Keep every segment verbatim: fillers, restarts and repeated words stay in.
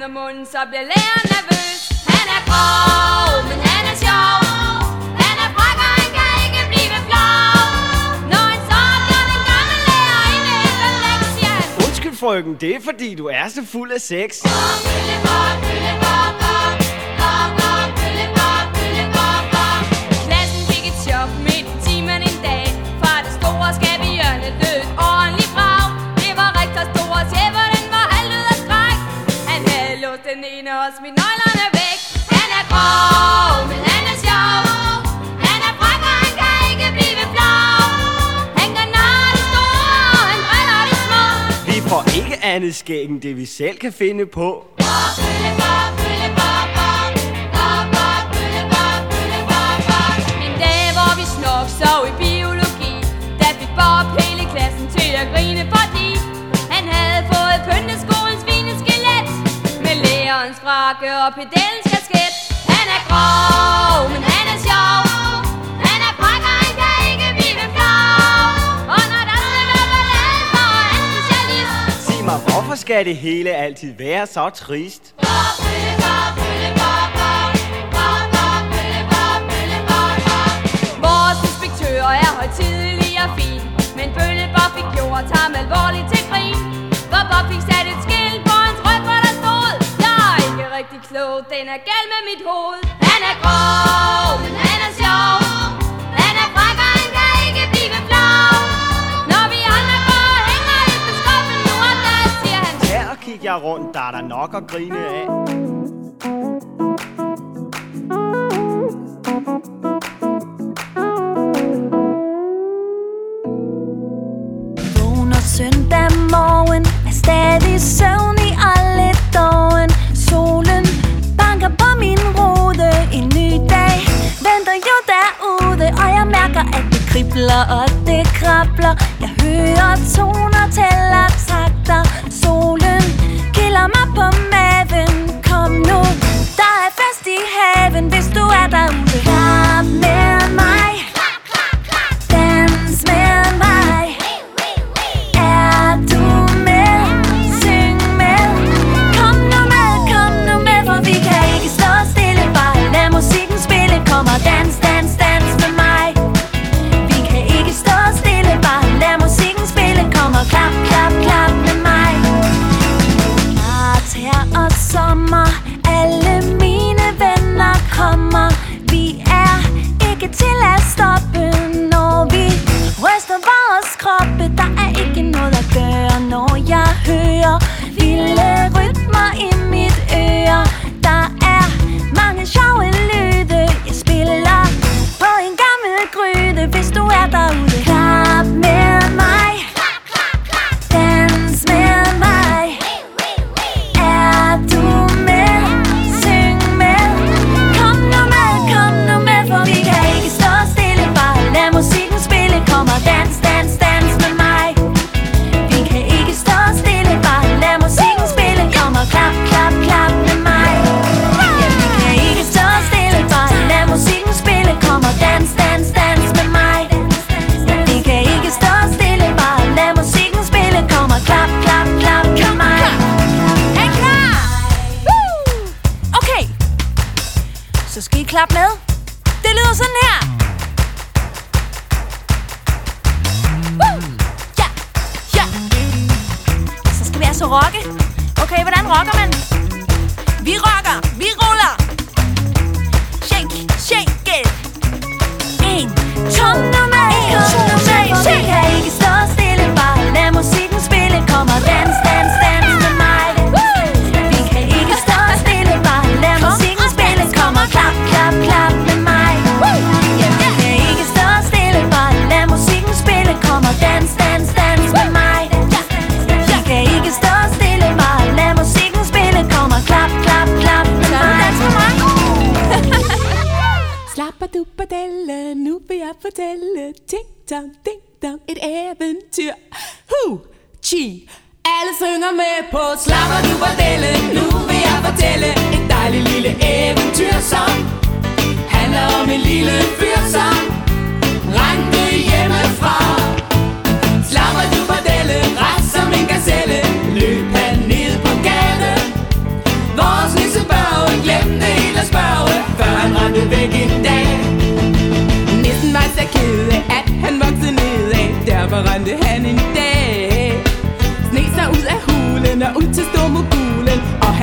åbner munden, så bliver læreren nervøs. Han er grov, men han er sjov. Han er fræk, og han kan ikke blive flov. Når han så bliver den gamle lærer i med lektier. Undskyld frøken, det er fordi du er så fuld af sex. Klassen fik et chok midt i timen en dag. Fra det store skabehjørne lød et ordentligt brag. Det var rektor store chef, og den var halvdød af skræk. Han havde låst den ene og smidt nøglerne væk. Han er grov, men han er sjov. Han er fræk, og han kan ikke blive flov. Han kan narre det store, og han driller det små. Vi får ikke andet skæg end det vi selv kan finde på. En dag hvor vi snok sov i biologi, der fik Bob hele klassen til at grine, fordi han havde fået pynteskolens fine skelet med lærerens frakke og pedellens kasket. Han er grov, men han er sjov. Han er fræk, og han kan ikke blive flov. Og når der skal være ballade, så er han specialist. Sig mig, hvorfor skal det hele altid være så trist? Vores inspektør er højtidelig og fin, men Bølle-Bob fik gjort ham alvorligt til grin. For Bob fik sat et skilt på hans ryg, hvor der stod: jeg er ikke rigtig klog, den er gal med mit hoved. Han er grov, men han er sjov. Han er fræk, og han kan ikke blive flov. Når vi andre går og hænger lidt på skuffen nu og da, siger han: Her og kig jeg rundt, der er der nok at grine af. Søndag morgen er stadig søvn i alle dagen. Solen banker på min rude. En ny dag venter jo derude, og jeg mærker, at det kribler og det krabler. Jeg hører toner, tæller takter. Solen kilder mig på maven. Kom nu, der er fest i haven, hvis du er derude. Klap med mig, dans med mig. Er du med? Syng med. Kom nu med, kom nu med, for vi kan ikke stå stille. Bare lad musikken spille. Kom og dans, dans, dans med mig. Vi kan ikke stå stille. Bare lad musikken spille. Kom og klap, klap, klap med mig. Klart her og sommer. Alle mine venner kommer. Vi er ikke til at stoppe, når vi ryster vores kroppe. Der er ikke noget at gøre, når jeg hører vilde rytmer i mit øre. Der er mange sjove lyde. Jeg spiller på en gammel gryde, hvis du er derude. Klap med mig, dans med mig. Er du med? Syng med. Kom nu med, kom nu med, for vi kan ikke stå stille. Bare lad musikken spille. Kom og dans, dans, dans med mig. Vi kan ikke stå stille. Bare lad musikken spille. Kom og klap, klap, klap med mig. Ja, vi kan ikke stå stille. Bare lad musikken spille. Kom og dans, dans, dans med mig. Ja, vi kan ikke stå stille. Bare lad musikken spille. Kom og klap, klap, klap med mig. Er I klar? Woo! Okay, så skal I klappe med. Det lyder sådan her. Woo! Ja, ja. Så skal vi altså rocke. Okay, hvordan rocker man? Vi rocker, vi ruller. Shake, shake it. En, kom nu med, kom nu med. Vi kan ikke stå stille. Bare lad musikken spille. Kom og dans, dans, dans med mig. Vi kan ikke stå stille. Bare lad musikken spille. Kom og klap, klap, klap med mig. Ja, vi kan ikke stå stille. Bare lad musikken spille. Kom og dans, dans, dans med mig. Vi kan ikke stå stille. Bare lad musikken spille. Kom og klap, klap, klap med mig. Slappaduppadelle, nu vil jeg fortælle. Ting-tong, ding-dong, et eventyr. Hu, chi. Alle synger med på slappaduppadelle. Nu vil jeg fortælle et dejligt lille eventyr, som handler om en lille fyr, som rendte hjemmefra. Slappaduppadelle, ret som en gazelle, løb han ned på gaden, hvor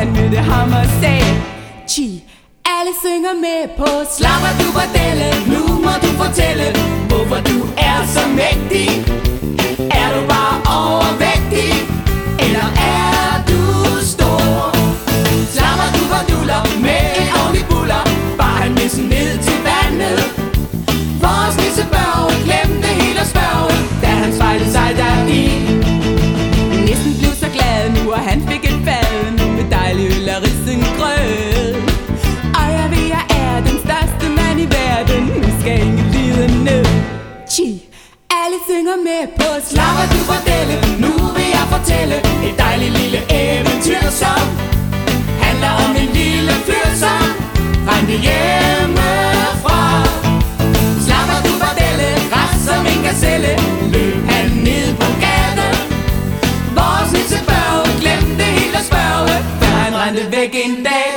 han mødte ham og sagde, Chi, alle synger med på slapper du bordelle. Nu må du fortælle, hvorfor du er så mægtig. Er du bare overvægtig, eller er du stor? Slapper du borduller med en ordentlig buller, bare han med sådan ned til vandet. Vores nissebørge glemte helt at spørge, da han spejlede sig deri. Nissen blev så glad nu, og han fik et fad nu med dejlig øl og risengrød. Og jeg ved, jeg er den største mand i verden, nu skal ingen lide ned. Chi, alle synger med på slapper du bordelle. Nu vil jeg fortælle et dejligt lille eventyr, som handler om en lille fyr, som rendte hjemmefra. Slapper du bordelle, græs som en gazelle, løb han ned på gaden. Vores nissebørge glemte helt at spørge, før han rendte væk en dag.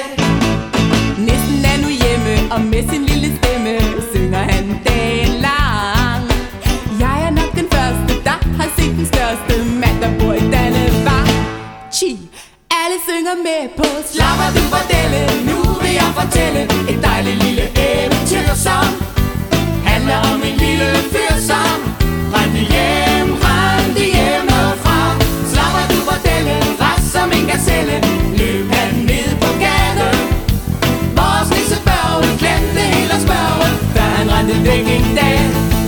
Nissen er nu hjemme, og med sin lille stemme synger han dagen lang. Jeg er nok den første, der har set den største mand, der bor i Dannevang. Chi, alle synger med på slapper du bordelle. Nu vil jeg fortælle et dejligt lille eventyr, som handler om en lille fyr, som rendte hjem, rendte hjemmefra. Slapper du bordelle, græs som en gazelle, løb han ned på gaden. Vores nissebørge glemte helt at spørge, før han rendte væk en dag.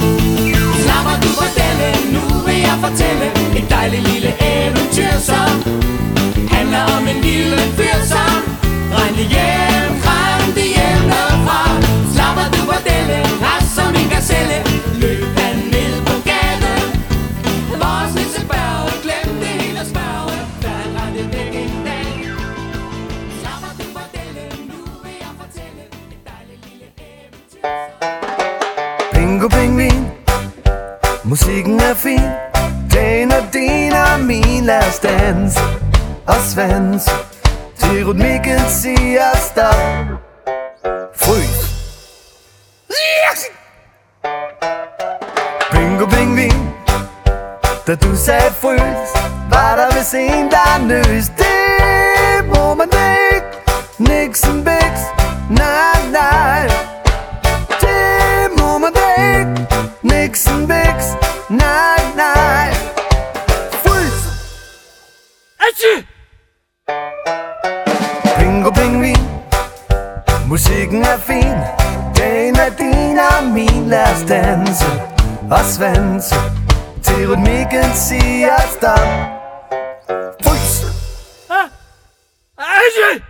Slapper du bordelle, nu vil jeg fortælle et dejligt lille eventyr, som handler om en lille fyr, som rendte hjem, rendte hjemmefra. Slapper du bordelle, græs som en gazelle, løb han ned på gaden. Vores nissebørge glemte helt at spørge, før han rendte væk en dag. Slapper du bordelle, nu vil jeg fortælle et dejligt lille eventyr. Bingo pingvin, musikken er fin. Dagen og din og min, lad os danse og svans til rytmikken siger stop. Frys. Bingo pingvin, da du sagde frys, var der vist en der nøs. Det må man ikke. Nixon Bix, nej nej. Det må man ikke. Nixon Bix, nej nej. Frys. Atje. Bingo pingvin, musikken er fin. Dagen er din og min, lad os danse og svanse til rytmikken siger stop. Frys. Atje.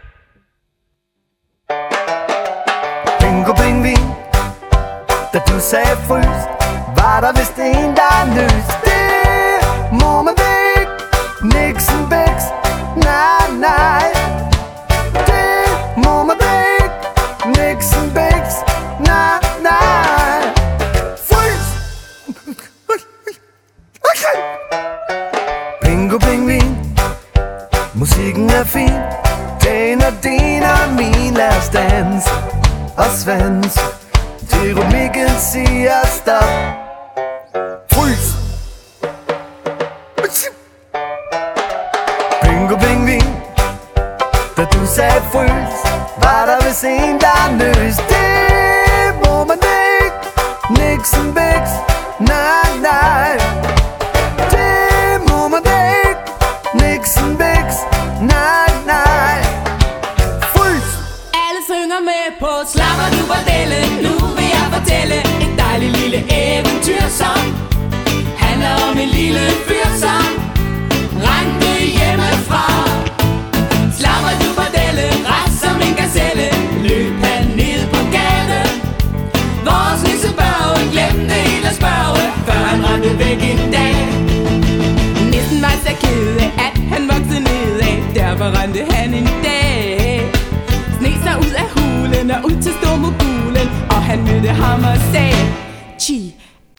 Bingo pingvin, da du sagde frys, var der vist en der nøs. Det må man ikke. Nixon Bix, nej nej. Det må man ikke. Nixon Bix, nej nej. Frys. Bingo pingvin, musikken er fin. Dagen er din og min, lad os danse og svans til rytmikken siger stop. Frys. Bingo pingvin, da du sagde frys, var der vist en der nøs. Det må man ikke. Nixon Bix, nej nej. Det må man ikke. Nixon Bix, nej nej. Frys. Alle synger med på slapper du bordelle. Nu vil jeg fortælle et dejligt lille eventyr, som handler om en lille fyr, som rendte hjemmefra. Slapper du bordelle, græs som en gazelle, løb han ned på gaden. Vores nissebørge glemte helt at spørge, før han rendte væk en dag. Nissen var så ked af, at han voksede nedad, derfor rendte han en dag. Sne sig ud af hulen og ud til stormogulen, og han mødte ham og sagde, Chi,